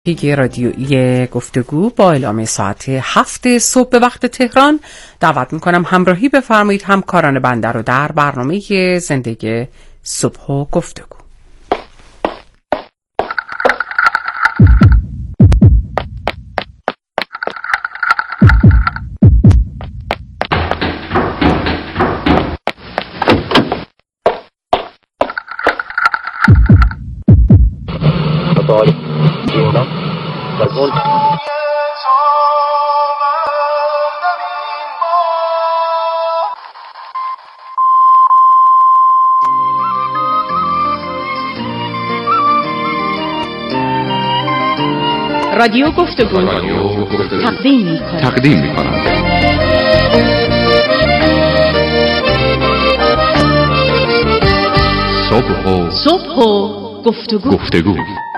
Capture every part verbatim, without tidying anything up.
پیگی رادیویی گفتگو با اعلام ساعت هفت صبح به وقت تهران دعوت میکنم همراهی بفرمایید همکاران بنده رو در برنامه زندگی صبح و گفتگو. رادیو گفتگو تقدیم می‌کنم تقدیم می‌کنم صبح و صبح و گفتگو گفتگو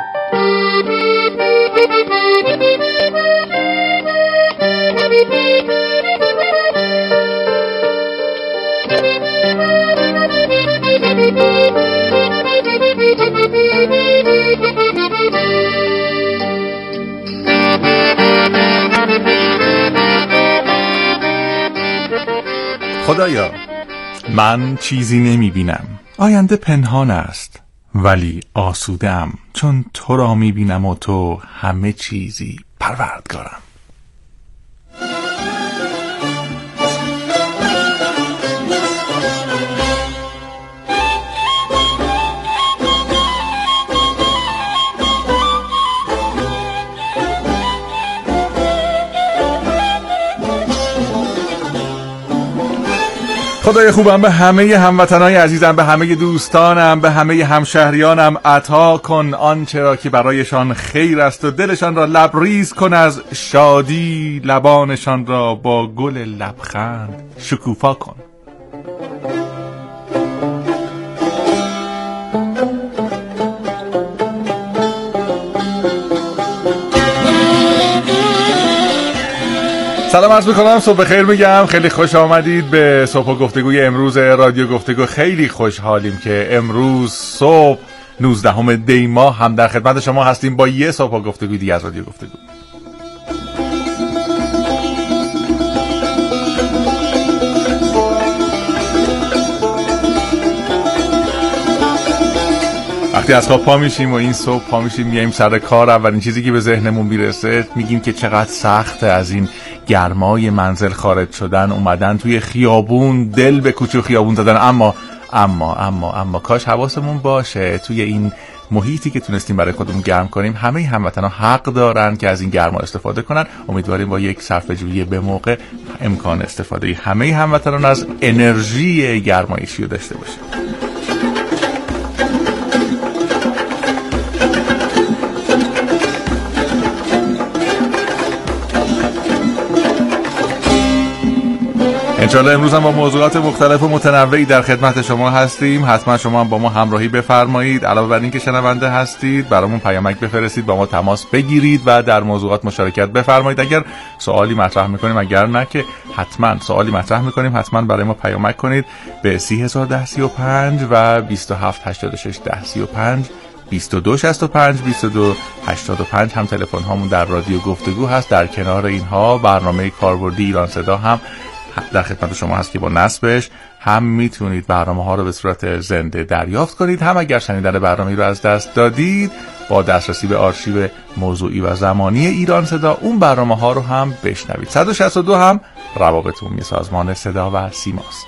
خدایا، من چیزی نمی بینم، آینده پنهان است، ولی آسوده‌ام چون تو را می بینم و تو همه چیزی پروردگارم. خدای خوبم به همه هموطنای عزیزم، به همه دوستانم، به همه همشهریانم عطا کن آنچه را که برایشان خیر است و دلشان را لبریز کن از شادی، لبانشان را با گل لبخند شکوفا کن. سلام عرض میکنم، صبح خیر میگم، خیلی خوش آمدید به صبح و گفتگوی امروز رادیو گفتگو. خیلی خوشحالیم که امروز صبح نوزدهم دی ماه هم در خدمت شما هستیم با یه صبح و گفتگوی دیگه از رادیو گفتگو. وقتی از خواب پا میشیم و این صبح پا میشیم میایم سر کار، اولین چیزی که به ذهنمون میرسه میگیم که چقدر سخته از این گرمای منزل خارج شدن، اومدن توی خیابون، دل به کوچه و خیابون زدن. اما اما اما اما کاش حواسمون باشه توی این محیطی که تونستیم برای خودمون گرم کنیم، همه هموطنان حق دارن که از این گرما استفاده کنن. امیدواریم با یک صرفه‌جویی به موقع امکان استفاده همه هموطنان از انرژی گرمایشی رو داشته باشیم. انشالله امروز هم با موضوعات مختلف و متنوعی در خدمت شما هستیم. حتما شما هم با ما همراهی بفرمایید. علاوه بر این که شنونده هستید، برامون پیامک بفرستید، با ما تماس بگیرید و در موضوعات مشارکت بفرمایید. اگر سوالی مطرح میکنیم، اگر نه که حتما سوالی مطرح میکنیم، حتما برای ما پیامک کنید به سی هزار ده سی و پنج و بیست و هفت هشتاد و شش ده سی و پنج، بیست و دو شصت و پنج، بیست و دو هشتاد و پنج هم تلفن هامون در رادیو گفتگو هست. در کنار اینها برنامه کاربردی ایران صدا هم در خدمت شما هست که با نصبش هم میتونید برنامه ها رو به صورت زنده دریافت کنید، هم اگر شنیدن برنامه رو از دست دادید با دسترسی به آرشیو موضوعی و زمانی ایران صدا اون برنامه ها رو هم بشنوید. صد و شصت و دو هم روابط عمومی سازمان صدا و سیماست.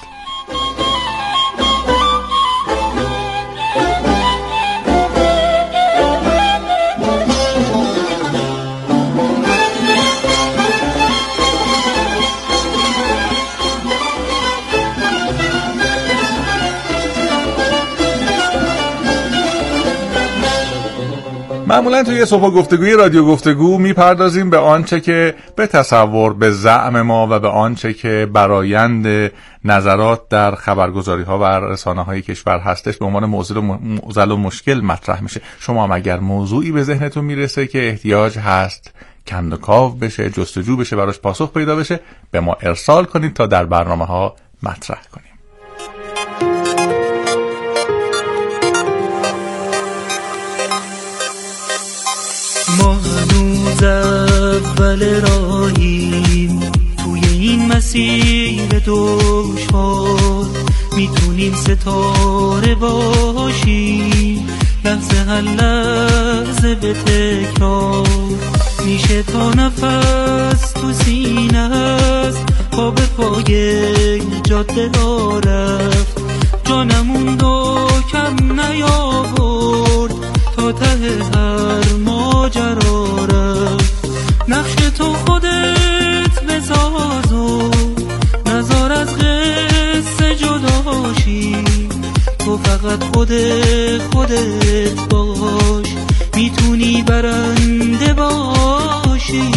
معمولا توی صبح گفتگوی رادیو گفتگو میپردازیم به آنچه که به تصور، به زعم ما و به آنچه که برآیند نظرات در خبرگزاری ها و رسانه های کشور هستش به عنوان موضوع معضل و مشکل مطرح میشه. شما هم اگر موضوعی به ذهنتون میرسه که احتیاج هست کند و کاو بشه، جستجو بشه، براش پاسخ پیدا بشه، به ما ارسال کنید تا در برنامه ها مطرح کنیم. ما هنوز اول راهیم، توی این مسیر دشوار میتونیم ستاره باشیم، لحظه هر لحظه به تکرار میشه تا نفس تو سینه است، پا به پای جاده را رفت، جانمون دو کم نیاورد تا ته هر ماجرا رفت. نقش تو خودت بساز و نزار از قصه جداشی، تو فقط خود خودت باش، میتونی برنده باشی.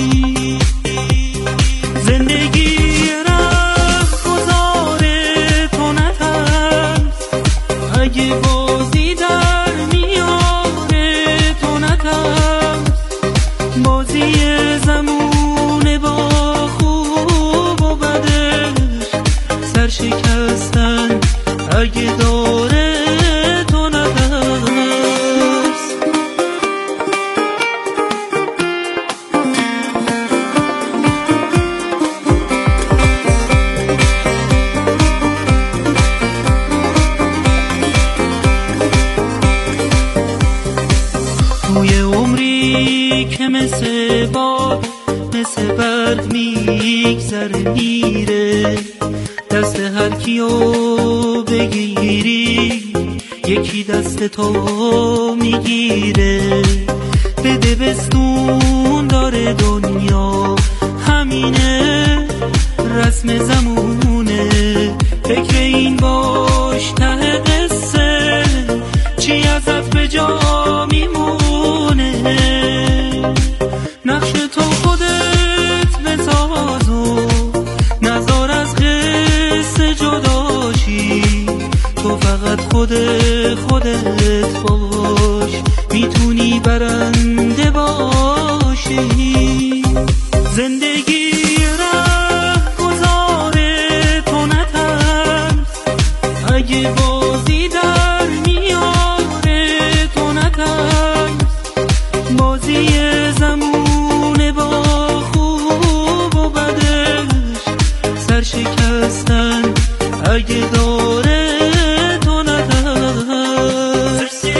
زندگی رفت گذاره تو نترس، اگه بازی در میاره تو نترس، بازی زمونه با خوب و بدش، سرشکستن اگه داره تو نترس. توی عمری که مثل باد مثل برگ میگذره میره، دست هر کیو بگیری یکی دست تو میگیره. بده بستون داره دنیا همینه، رسم زمونه، فکر این باش ته قصه چی ازت به جا میمونه. نقش تو خودت بساز و نزار از قصه جداشی، تو فقط خود خودت باش، میتونی برنده باشی. زندگی ره گذاره تو نترس، اگه بازی در میاره تو نترس، بازی زمونه با خوب و بدش، سرشکستن اگه داره تو نترس.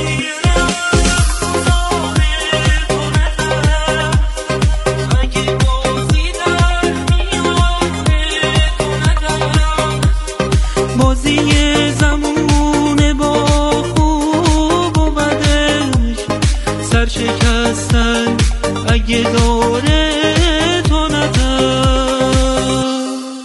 بازی زمونه با خوب و بدش، سرشکستن اگه داره تو نترس.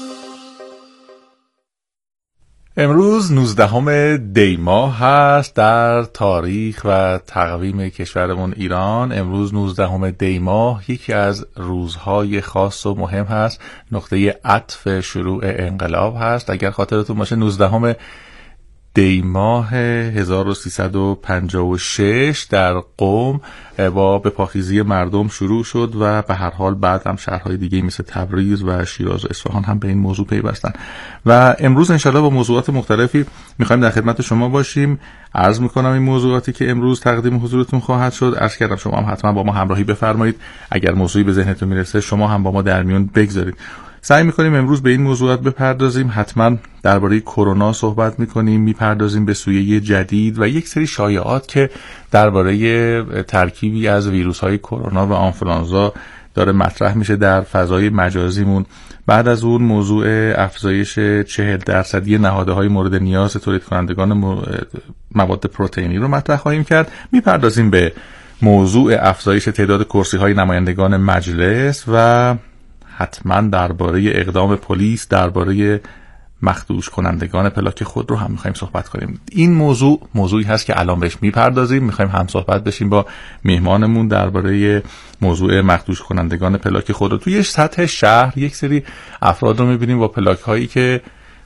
امروز نوزدهم دی ماه هست در تاریخ و تقویم کشورمون ایران. امروز نوزدهم دی ماه یکی از روزهای خاص و مهم هست، نقطه عطف شروع انقلاب هست. اگر خاطرتون باشه نوزدهم دی ماه هزار و سیصد و پنجاه و شش در قم با به پاخیزی مردم شروع شد و به هر حال بعد هم شهرهای دیگه مثل تبریز و شیراز و اصفهان هم به این موضوع پیوستن و امروز انشالله با موضوعات مختلفی میخوایم در خدمت شما باشیم. عرض میکنم این موضوعاتی که امروز تقدیم حضورتون خواهد شد، عرض کردم شما هم حتما با ما همراهی بفرمایید. اگر موضوعی به ذهنتون میرسه شما هم با ما در میون بگذارید. سعی میکنیم امروز به این موضوعات بپردازیم. حتما درباره کرونا صحبت میکنیم، میپردازیم به سویه جدید و یک سری شایعات که درباره ترکیبی از ویروس‌های کرونا و آنفولانزا داره مطرح میشه در فضای مجازیمون. بعد از اون موضوع افزایش چهل درصدی نهادهای مورد نیاز تولید کنندگان مواد پروتئینی رو مطرح خواهیم کرد. میپردازیم به موضوع افزایش تعداد کرسی‌های نمایندگان مجلس و حتما درباره اقدام پلیس درباره مخدوش کنندگان پلاک خود رو هم میخوایم صحبت کنیم. این موضوع موضوعی هست که الان بهش میپردازیم. میخوایم هم صحبت بشیم با میهمانمون درباره موضوع مخدوش کنندگان پلاک خود رو. توی سطح شهر یک سری افراد رو میبینیم با پلاک هایی که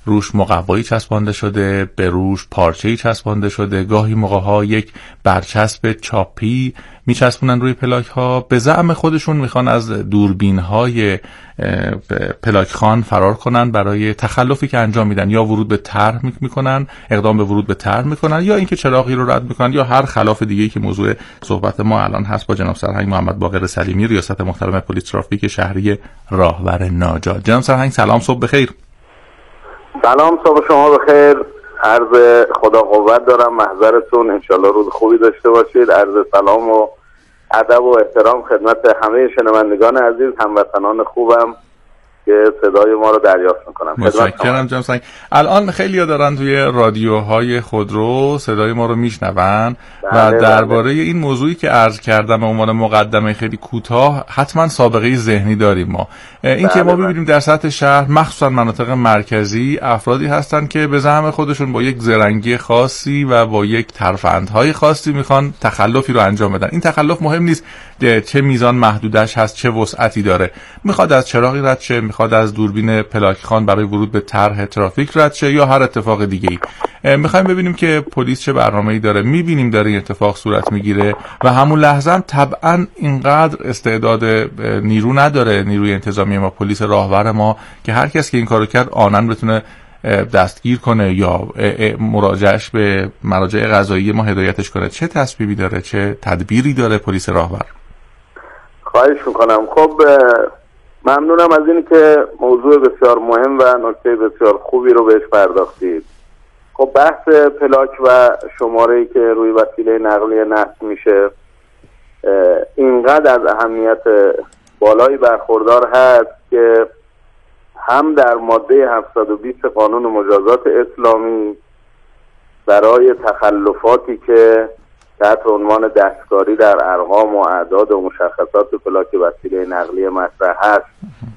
روش مقوایی چسبانده شده، به روش پارچه‌ای چسبانده شده، گاهی موقع‌ها یک برچسب چاپی میچسبونن روی پلاک ها. به زعم خودشون میخوان از دوربین های پلاک خان فرار کنن برای تخلفی که انجام میدن، یا ورود به طرح میکنن، اقدام به ورود به طرح میکنن، یا اینکه چراغی رو رد میکنن، یا هر خلاف دیگه‌ای که موضوع صحبت ما الان هست با جناب سرهنگ محمد باقر سلیمی، ریاست محترم پلیس ترافیک شهری راهور ناجا. جناب سرهنگ سلام، صبح بخیر. سلام، صبح شما بخیر. عرض خدا قوت دارم محضرتون، انشالله روز خوبی داشته باشید. عرض سلام و ادب و احترام خدمت همه شنوندگان عزیز، هموطنان خوبم که صدای ما رو دریافت میکنم. متشکرم جناب سرهنگ. الان خیلی‌ها دارن توی رادیوهای خودرو صدای ما رو میشنون و درباره این موضوعی که عرض کردم به عنوان مقدمه خیلی کوتاه حتما سابقه ذهنی داریم. ما این که ما ببینیم در سطح شهر مخصوصا مناطق مرکزی افرادی هستن که به زعم خودشون با یک زرنگی خاصی و با یک ترفندهای خاصی میخوان تخلفی رو انجام بدن. این تخلف مهم نیست چه میزان محدودش هست، چه وسعتی داره. میخواد از چراغی رد شه، میخواد از دوربین پلاک خان برای ورود به طرح ترافیک رد شه، یا هر اتفاق دیگه‌ای. میخوایم ببینیم که پلیس چه برنامه‌ای داره. میبینیم داره این اتفاق صورت میگیره و همون لحظه هم طبعا اینقدر استعداد نیرو نداره نیروی انتظامی ما، پلیس راهور ما، که هر کس که این کارو کرد آنن بتونه دستگیر کنه یا مراجعش به مراجع قضایی ما هدایتش کنه. چه تصمیمی داره، چه تدبیری داره پلیس راهور؟ خواهش میکنم. خب ممنونم از این که موضوع بسیار مهم و نکته بسیار خوبی رو بهش پرداختید. خب بحث پلاک و شماره‌ای که روی وسیله نقلیه نصب میشه اینقدر از اهمیت بالایی برخوردار هست که هم در ماده هفتصد و بیست قانون مجازات اسلامی برای تخلفاتی که تحت عنوان دستکاری در ارقام و اعداد و مشخصات پلاک وسیله نقلیه مطرح هست،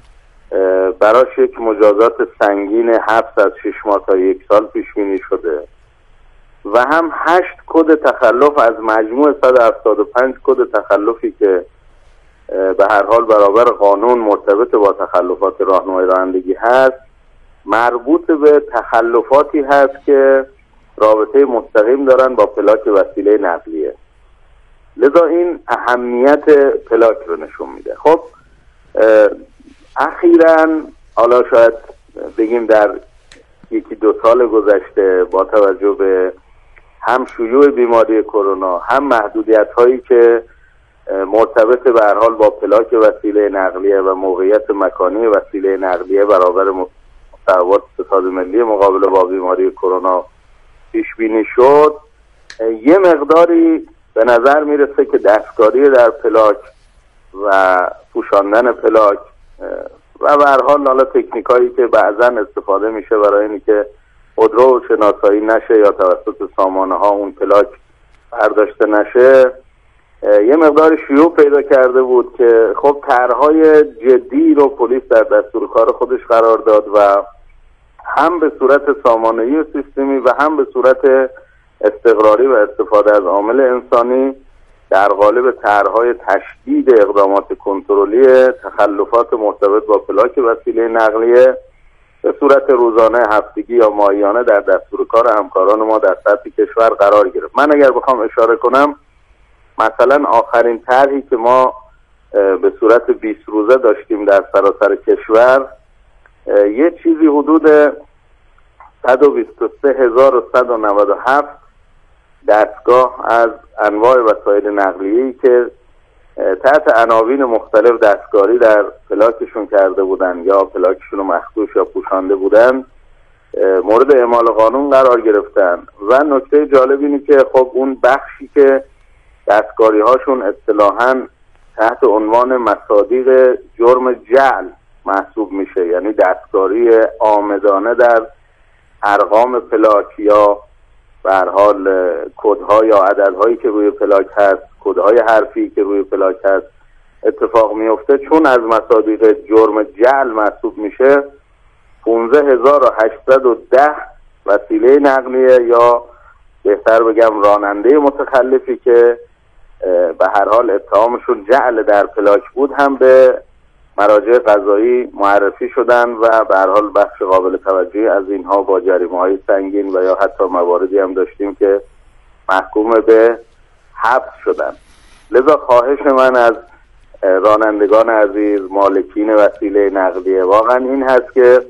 براش یک مجازات سنگین حبس از شش ماه تا یک سال پیش بینی شده و هم هشت کد تخلف از مجموع صد و هفتاد و پنج کد تخلفی که به هر حال برابر قانون مرتبط با تخلفات راهنمای رانندگی هست مربوط به تخلفاتی هست که رابطه مستقیم دارن با پلاک وسیله نقلیه. لذا این اهمیت پلاک رو نشون میده. خب اخیراً حالا شاید بگیم در یکی دو سال گذشته با توجه به هم شیوع بیماری کرونا، هم محدودیت هایی که مرتبط به هر حال با پلاک وسیله نقلیه و موقعیت مکانی وسیله نقلیه برابر مصوبات اقتصاد ملی مقابله با بیماری کرونا پیش بینی شد، یه مقداری به نظر میرسه که دستکاری در پلاک و پوشاندن پلاک و به هر حال حالا تکنیکایی که بعضا استفاده میشه برای اینی که خودرو شناسایی نشه یا توسط سامانه ها اون پلاک برداشته نشه، یه مقدار شیوع پیدا کرده بود که خب طرح‌های جدی رو پلیس در دستور کار خودش قرار داد و هم به صورت سامانه‌ای و سیستمی و هم به صورت استقراری و استفاده از عامل انسانی در قالب طرح‌های تشدید اقدامات کنترلی تخلفات مرتبط با پلاک وسیله نقلیه به صورت روزانه، هفتگی یا ماهیانه در دستور کار همکاران ما در سطح کشور قرار گرفت. من اگر بخوام اشاره کنم، مثلا آخرین طرحی که ما به صورت بیست روزه داشتیم در سراسر کشور یه چیزی حدود صد و بیست و سه هزار و صد و نود و هفت دستگاه از انواع وسایل نقلیه‌ای که تحت عناوین مختلف دستکاری در پلاکشون کرده بودن یا پلاکشون رو مخدوش یا پوشانده بودن مورد اعمال قانون قرار گرفتن. و نکته جالب اینه که خب اون بخشی که دستکاری هاشون اصطلاحاً تحت عنوان مصادیق جرم جعل محسوب میشه، یعنی دستکاری آمدانه در ارقام پلاک یا به هر حال کدها یا عددهایی که روی پلاک هست، کدهای حرفی که روی پلاک هست اتفاق میفته، چون از مصادیق جرم جعل محسوب میشه، پانزده هزار و هشتصد و ده وسیله نقلیه یا بهتر بگم راننده متخلفی که به هر حال اتهامشون جعل در پلاک بود هم به مراجع قضایی معرفی شدن و به هر حال بخش قابل توجهی از اینها با جریمه‌های سنگین و یا حتی مواردی هم داشتیم که محکوم به حبس شدن. لذا خواهش من از رانندگان عزیز، مالکین وسیله نقلیه، واقعا این هست که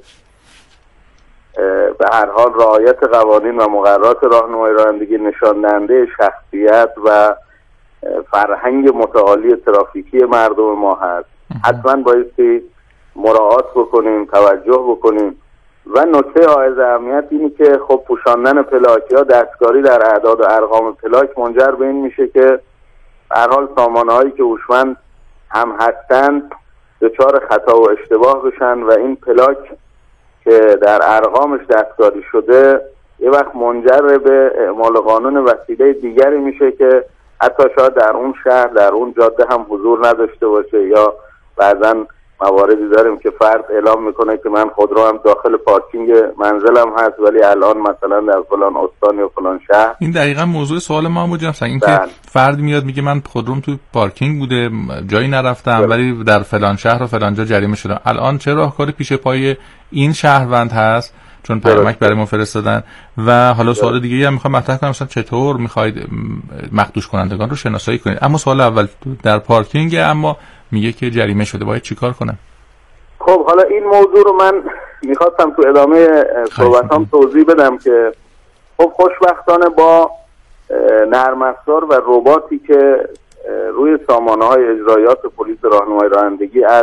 به هر حال رعایت قوانین و مقررات راهنمای رانندگی نشان دهنده شخصیت و فرهنگ متعالی ترافیکی مردم ما هست. حتما بایستی مراعات بکنیم، توجه بکنیم. و نکته حائز اهمیت اینه که خب پوشاندن پلاک یا دستکاری در اعداد و ارقام پلاک منجر به این میشه که به هر حال سامانه‌هایی که هوشمند هم هستند دچار خطا و اشتباه بشن و این پلاک که در ارقامش دستکاری شده یه وقت منجر به اعمال قانون وسیله دیگری میشه که حتی شاید در اون شهر در اون جاده هم حضور نداشته باشه. یا بعضا مواردی داریم که فرد اعلام میکنه که من خودروام داخل پارکینگ منزلم هست ولی الان مثلا در فلان استان یا فلان شهر. این دقیقاً موضوع سوال ما هم بود جناب سنگ، این که فرد میاد میگه من خودروم تو پارکینگ بوده جایی نرفتم بله. ولی در فلان شهر و فلان جا جریمه شدم. الان چه راهکاری پیش پای این شهروند هست چون پیامک برای ما فرستادن؟ و حالا سوال دیگه هم میخوام مطرح کنم، مثلا چطور میخواید مخدوش کنندگان رو شناسایی کنید؟ اما سوال اول در پارکینگ اما میگه که جریمه شده، باید چیکار کنم؟ خب حالا این موضوع رو من میخواستم تو ادامه صحبتام توضیح بدم که خب خوشبختانه با نرم افزار و رباتی که روی سامانه‌های اجرایات پلیس راهنمای رانندگی از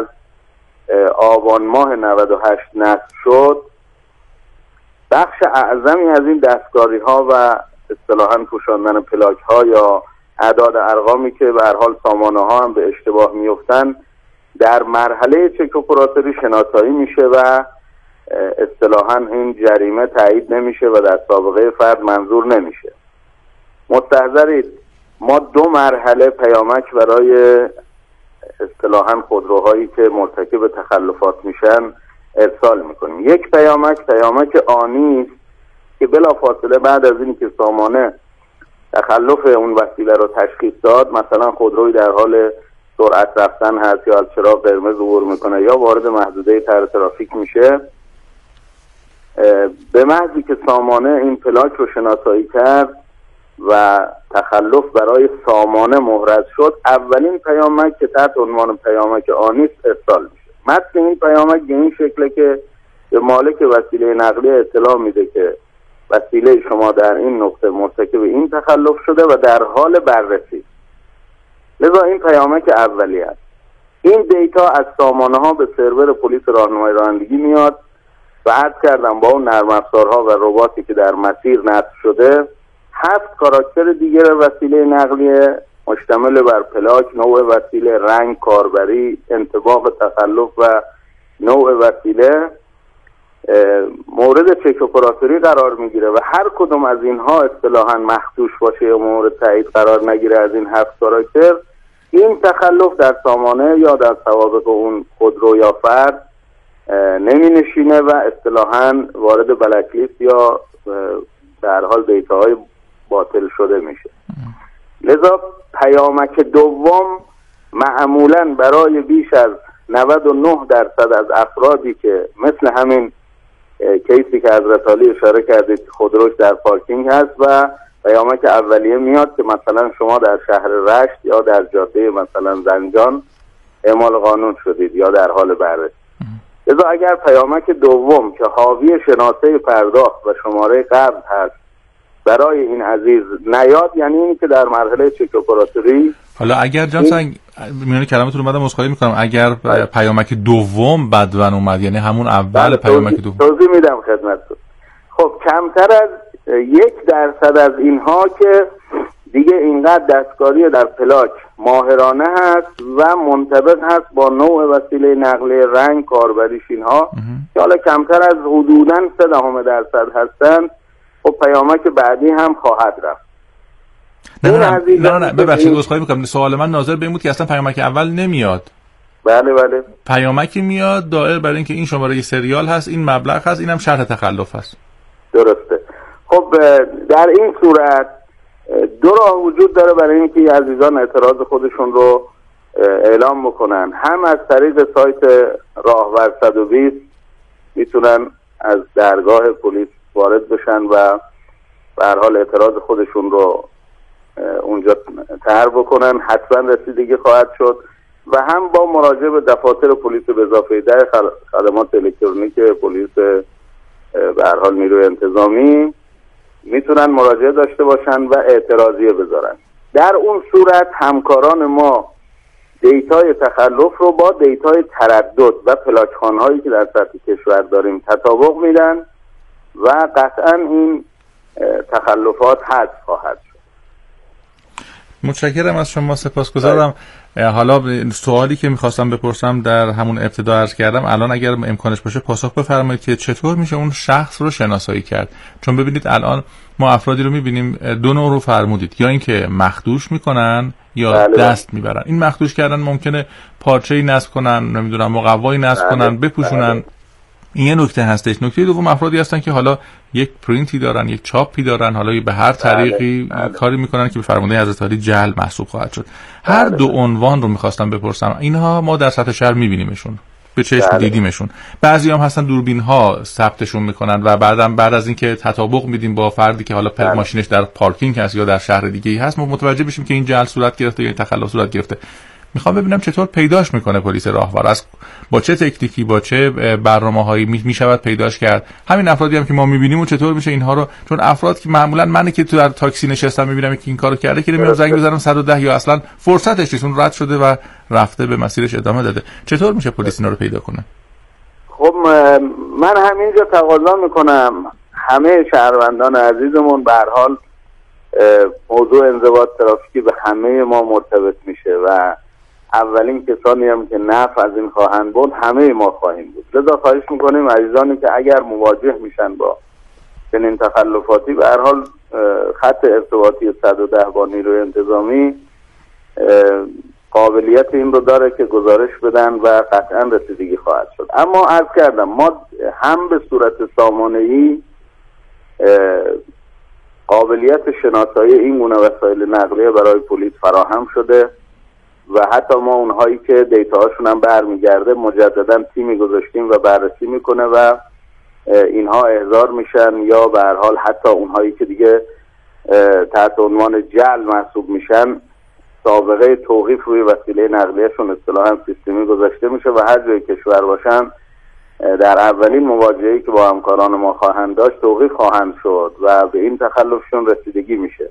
آبان ماه نود و هشت نصب شد، بخش اعظمی از این دستکاری ها و اصطلاحاً پوشاندن پلاک ها یا اعداد ارقامی که به هر حال سامانه ها هم به اشتباه میفتن در مرحله چک اپراتوری شناسایی میشه و اصطلاحاً این جریمه تایید نمیشه و در سابقه فرد منظور نمیشه. مستحضرید ما دو مرحله پیامک برای اصطلاحاً خودروهایی که مرتکب تخلفات میشن ارسال میکنیم. یک پیامک پیامک آنی است که بلافاصله بعد از اینی که سامانه تخلف اون وسیله رو تشخیص داد، مثلا خودروی در حال سرعت رفتن هست یا از چراغ قرمز عبور میکنه یا وارد محدوده طرح ترافیک میشه، به محضی که سامانه این پلاک رو شناسایی کرد و تخلف برای سامانه محرز شد، اولین پیامک که تحت عنوان پیامک آنی است ارسال میشه. متن این پیامک به این شکله که به مالک وسیله نقلیه اطلاع میده که وسیله شما در این نقطه مرتکب این تخلف شده و در حال بررسی. لذا این پیامک اولیه است. این دیتا از سامانه ها به سرور پلیس راهنمای رانندگی میاد و عرض کردم با اون نرم افزارها و رباتی که در مسیر نصب شده، هفت کاراکتر دیگر وسیله نقلیه مشتمل بر پلاک، نوع وسیله، رنگ، کاربری، انطباق تخلف و نوع وسیله مورد چک اپراتوری قرار میگیره و هر کدوم از اینها اصطلاحاً مخدوش باشه یا مورد تایید قرار نگیره از این هفت کاراکتر، این تخلف در سامانه یا در سوابق اون خودرو یا فرد نمی نشینه و اصطلاحاً وارد بلک لیست یا در حال دیتاهای باطل شده میشه. لذا پیامک دوم معمولاً برای بیش از نود و نه درصد از افرادی که مثل همین کیسی که حضرت علی اشاره کردید خودروش در پارکینگ هست و پیامک اولیه میاد که مثلا شما در شهر رشت یا در جاده مثلا زنجان اعمال قانون شدید یا در حال بررسی. لذا اگر پیامک دوم که حاوی شناسه پرداخت و شماره قبض هست برای این عزیز نیاد، یعنی اینی که در مرحله چک اپراتوری. حالا اگر جان سنگ میونه کلامتون رو اومدم عذرخواهی میکنم، اگر پیامک دوم بدون اومد یعنی همون اول پیامک دوم توضیح میدم خدمتتون. خب کمتر از یک درصد از اینها که دیگه اینقدر دستکاری در پلاک ماهرانه هست و منطبق هست با نوع وسیله نقلیه، رنگ، کاربریش اینها که حالا کمتر از حدوداً سه دهم درصد هستن، خب پیامک بعدی هم خواهد رفت. نه نه نه نه, نه ببخشید عذرخواهی میکنم، سوال من ناظر به این بود که اصلا پیامک اول نمیاد. بله بله پیامکی میاد دائر برای اینکه این شماره سریال هست، این مبلغ هست، اینم شرط تخلف هست. درسته. خب در این صورت دو راه وجود داره برای اینکه عزیزان اعتراض خودشون رو اعلام بکنن، هم از طریق سایت راهور صد و بیست میتونن از درگاه پلیس وارد بشن و به هر حال اعتراض خودشون رو اونجا طرح بکنن، حتما رسیدگی خواهد شد. و هم با مراجعه به دفاتر پلیس به اضافه در خدمات الکترونیک پلیس به هر حال نیروی انتظامی میتونن مراجعه داشته باشن و اعتراضیه بذارن. در اون صورت همکاران ما دیتای تخلف رو با دیتای تردد و پلاکخانهایی که در سطح کشور داریم تطابق میدن و قطعا این تخلفات حذف خواهد شد. متشکرم از شما، سپاسگزارم. حالا سوالی که میخواستم بپرسم در همون ابتدا عرض کردم، الان اگر امکانش باشه پاسخ بفرمایید که چطور میشه اون شخص رو شناسایی کرد؟ چون ببینید الان ما افرادی رو میبینیم دو نوع رو فرمودید، یا اینکه مخدوش میکنن یا بله دست میبرن. این مخدوش کردن ممکنه پارچه‌ای نصب کنن، نمیدونم مقوایی نصب بله کنن، بپوشونن. بله. این یه نکته هستش. نکته دوم افرادی هستن که حالا یک پرینتی دارن، یک چاپی دارن، حالا به هر طریقی بله. بله. کاری میکنن که به فرمانده حضرت عالی جعل محسوب خواهد شد. هر بله. دو عنوان رو میخواستم بپرسم. اینها ما در سطح شهر میبینیمشون، به چشم بله. دیدیمشون. بعضی هم هستن دوربین ها ثبتشون میکنن و بعدم بعد از اینکه تطابق میدیم با فردی که حالا بله. ماشینش در پارکینگ هست یا در شهر دیگه‌ای هست، ما متوجه بشیم که این جعل صورت گرفته یا تخلف صورت گرفته. میخوام ببینم چطور پیداش میکنه پلیس راهور، از با چه تکنیکی، با چه برنامه‌هایی میشود پیداش کرد. همین افرادی هم که ما میبینیم و چطور میشه اینها رو، چون افراد که معمولا من که تو در تاکسی نشستم میبینم که این کارو کرده که میام زنگ بزنم صد و ده یا اصلا فرصتش نیست، اون رد شده و رفته به مسیرش ادامه داده. چطور میشه پلیس اینا رو پیدا کنه؟ خب من همینجا تقاضا میکنم همه شهروندان عزیزمون به هر حال موضوع انضباط ترافیکی به همه ما مرتبط میشه و اولین کسانی هم که نفع از این خواهند بود همه ما خواهیم بود. لذا خواهش میکنیم عزیزانی که اگر مواجه میشن با چنین تخلفاتی به هر حال خط ارتباطی صد و ده با نیروی انتظامی قابلیت این رو داره که گزارش بدن و قطعا رسیدگی خواهد شد. اما عرض کردم ما هم به صورت سامانه‌ای قابلیت شناسایی این گونه وسایل نقلیه برای پلیس فراهم شده و حتی ما اونهایی که دیتاهاشون هم برمیگرده مجددا تیمی گذاشتیم و بررسی میکنه و اینها احضار میشن یا به هر حال حتی اونهایی که دیگه تحت عنوان جعل محسوب میشن سابقه توقیف روی وسیله نقلیهشون اصطلاحاً سیستمی گذاشته میشه و هر جای کشور باشن در اولین مواجهه‌ای که با همکاران ما خواهند داشت توقیف خواهند شد و به این تخلفشون رسیدگی میشه.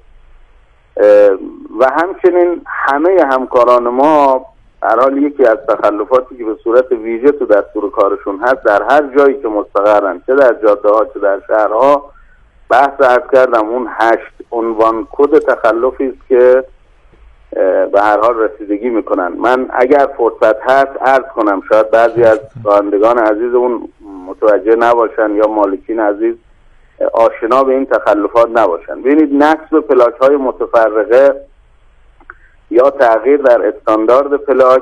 و همچنین همه همکاران ما هر حال یکی از تخلفاتی که به صورت ویژه تو دستور کارشون هست در هر جایی که مستقرن، چه در جاده ها چه در شهرها، بحث عرض کردم اون هشت عنوان کد تخلفی است که به هر حال رسیدگی میکنن. من اگر فرصت هست عرض کنم، شاید بعضی از رانندگان عزیزمون متوجه نباشن یا مالکین عزیز آشنا به این تخلفات نباشن. ببینید نصب پلاک های متفرقه یا تغییر در استاندارد پلاک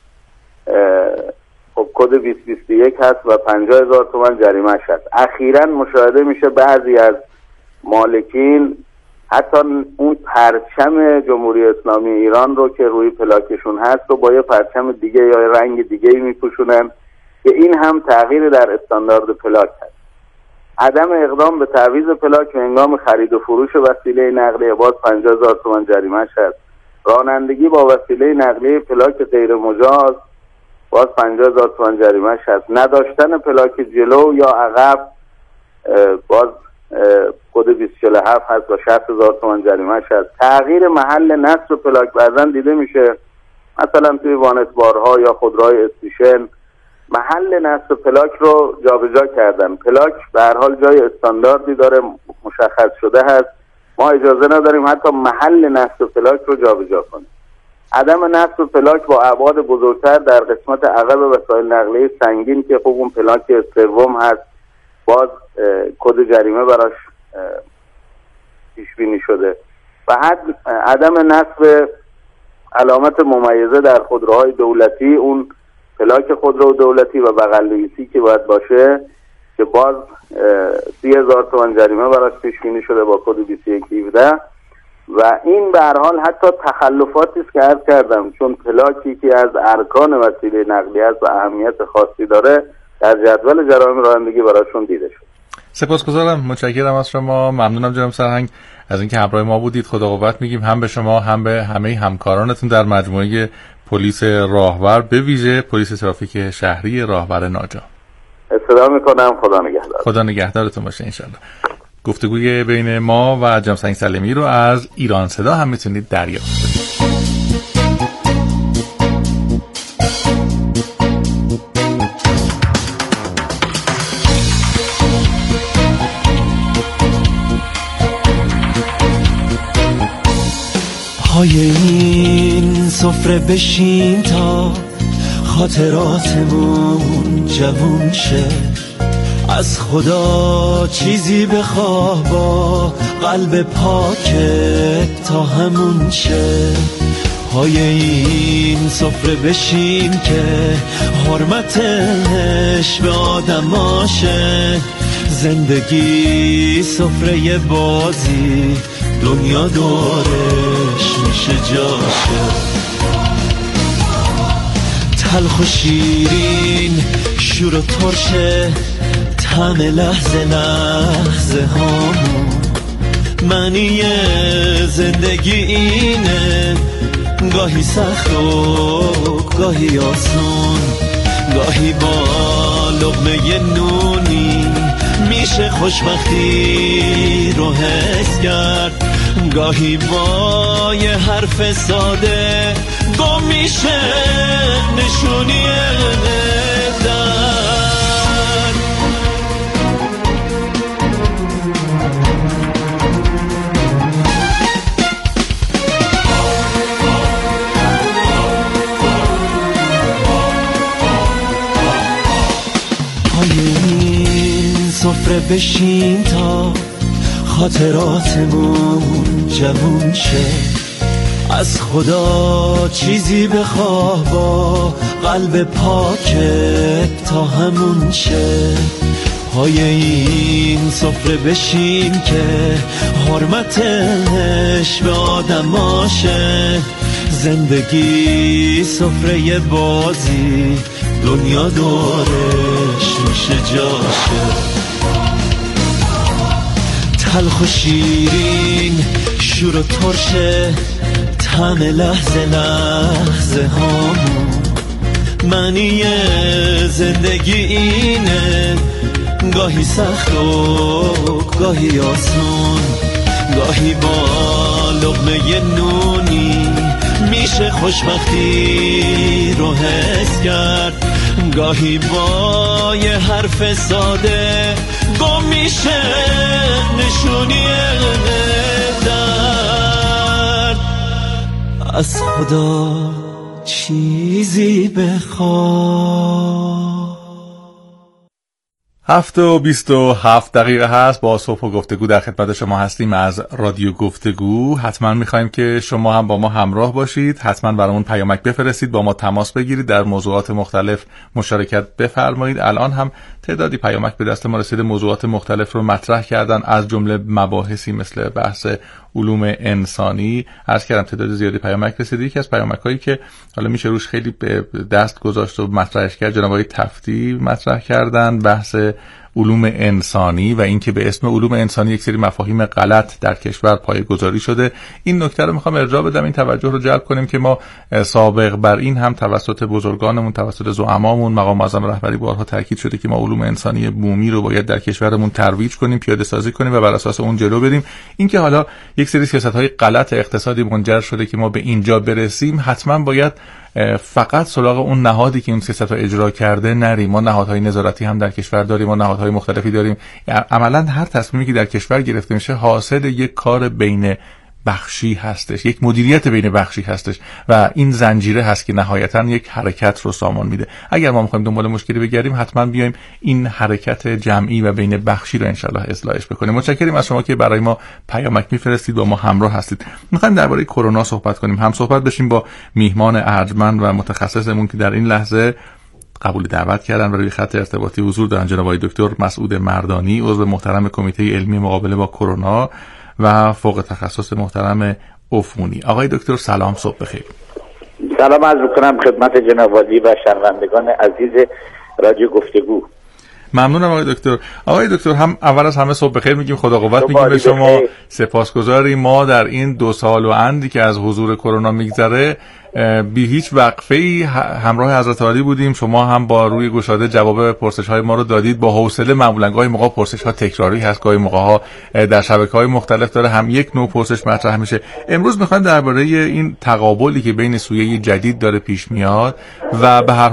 خب کد بیست بیست و یک هست و پنجاه هزار تومان جریمه‌اش هست. اخیراً مشاهده میشه بعضی از مالکین حتی اون پرچم جمهوری اسلامی ایران رو که روی پلاکشون هست و با یه پرچم دیگه یا رنگ دیگه میپوشونن که این هم تغییر در استاندارد پلاک هست. عدم اقدام به تعویض پلاک و هنگام خرید و فروش وسیله نقلیه باز پنجاه هزار تومان جریمه‌اش هست. رانندگی با وسیله نقلیه پلاک غیر مجاز باز پنجاه هزار تومان جریمه‌اش هست. نداشتن پلاک جلو یا عقب باز کد بیست و چهل و هفت هست و شصت هزار تومان جریمه‌اش هست. تغییر محل نصب پلاک بعضا دیده میشه، مثلا توی وانتبارها یا خودروهای استیشن محل نصب پلاک رو جابجا کردن. پلاک به هر حال جای استانداردی داره، مشخص شده هست، ما اجازه نداریم حتی محل نصب پلاک رو جابجا کنیم. عدم نصب پلاک با ابعاد بزرگتر در قسمت عقب وسایل نقلیه سنگین که خب اون پلاک سوم هست باز کد جریمه براش پیش بینی شده. و حد عدم نصب علامت ممیزه در خودروهای دولتی، اون پلاک خودرو دولتی و بغل نویسی که باید باشه که باز سی هزار تومان جریمه براش پیش بینی شده با کد بیست و یک هفده. و این به هر حال حتی تخلفاتی است که عرض کردم، چون پلاکی که از ارکان وسیله نقلیه است و اهمیت خاصی داره در جدول جرایم رانندگی براشون دیده شد. سپاسگزارم، متشکرم از شما، ممنونم جناب سرهنگ از اینکه همراه ما بودید. خدا قوت میگیم هم به شما هم به همه همکارانتون در مجموعه پلیس راهور، به ویژه پلیس ترافیک شهری راهور ناجا. استفاده میکنم. خدا نگهدار. خدا نگهدارتون باشه انشالله. گفتگوی بین ما و جناب سرهنگ سلیمی رو از ایران صدا هم میتونید دریافت کنید. پای این سفره بشین تا خاطراتمون جوون شه، از خدا چیزی بخواه با قلب پاکت تا همون شه. پای این سفره بشین که حرمتش به آدماشه، زندگی سفره بازی دنیا دورش میشه جاشه. تلخ و شیرین شور و ترشه طعم لحظه لحظه هامون، معنی زندگی اینه، گاهی سخت و گاهی آسون، گاهی با لقمه نونی میشه خوشبختی رو حس کرد، گاهی با یه حرف ساده گم میشه نشونی درد. سفره بشین تا خاطراتمون جوون شه، از خدا چیزی بخواه با قلب پاکت تا همون شه. پای این سفره بشین که حرمتش به آدماشه، زندگی سفره بازی دنیا دورش میشه جاشه. تلخ و شیرین شور و ترشه طعم لحظه لحظه هامون، معنی زندگی اینه، گاهی سخت و گاهی آسون، گاهی با لقمه نونی میشه خوشبختی رو حس کرد، گاهی با یه حرف ساده گم میشه نشونی درد. از خدا چیزی بخواه. هفت و بیست و هفت دقیقه هست، با صبح و گفتگو در خدمت شما هستیم از رادیو گفتگو. حتما میخوایم که شما هم با ما همراه باشید، حتما برامون پیامک بفرستید، با ما تماس بگیرید، در موضوعات مختلف مشارکت بفرمایید. الان هم تعدادی پیامک به دست ما رسیده، موضوعات مختلف رو مطرح کردن، از جمله مباحثی مثل بحث علوم انسانی. عرض کردم تعداد زیادی پیامک رسیده. یکی از پیامک‌هایی که حالا میشه روش خیلی دست گذاشت و مطرحش کرد، جناب آقای تفتی مطرح کردن بحث علوم انسانی و اینکه به اسم علوم انسانی یک سری مفاهیم غلط در کشور پایه‌گذاری شده. این نکته رو میخوام ارجاع بدم، این توجه رو جلب کنیم که ما سابق بر این هم توسط بزرگانمون، توسط زعمامون، مقام معظم رهبری بارها تاکید شده که ما علوم انسانی بومی رو باید در کشورمون ترویج کنیم، پیاده سازی کنیم و بر اساس اون جلو بریم. اینکه حالا یک سری سیاست‌های غلط اقتصادی منجر شده که ما به اینجا برسیم، حتما باید فقط سراغ اون نهادی که اون سیاست رو اجرا کرده نریم. ما نهادهای نظارتی هم در کشور داریم، ما نهادهای مختلفی داریم. عملاً هر تصمیمی که در کشور گرفته میشه حاصل یک کار بین بخشی هستش، یک مدیریت بین بخشی هستش و این زنجیره هست که نهایتاً یک حرکت رو سامان میده. اگر ما میخوایم دنبال مشکلی بگردیم، حتما بیایم این حرکت جمعی و بین بخشی رو انشالله اصلاحش بکنیم. متشکریم از شما که برای ما پیامک میفرستید، با ما همراه هستید. میخوایم درباره کرونا صحبت کنیم، هم صحبت بشیم با میهمان ارجمند و متخصصمون که در این لحظه قبول دعوت کردن و روی خط ارتباطی حضور دارن، جناب آقای دکتر مسعود مردانی، عضو محترم کمیته علمی مقابله با کرونا و فوق تخصص محترم عفونی. آقای دکتر سلام، صبح بخیر. سلام عرض می‌کنم خدمت جناب والی و شنوندگان عزیز رادیو گفتگو. ممنونم آقای دکتر. آقای دکتر هم اول از همه صبح بخیر میگیم، خدا قوت میگیم به شما، سپاسگزاریم. ما در این دو سال و اندی که از حضور کرونا میگذره بی هیچ وقفه‌ای همراه حضرت عالی بودیم. شما هم با روی گشاده جواب پرسش‌های ما رو دادید با حوصله. معمولاً گاهی موقع پرسش‌ها تکراری هست، گاهی موقع‌ها در شبکه‌های مختلف داره هم یک نوع پرسش مطرح میشه. امروز می‌خوایم درباره این تقابلی که بین سویه جدید داره پیش میاد و به هر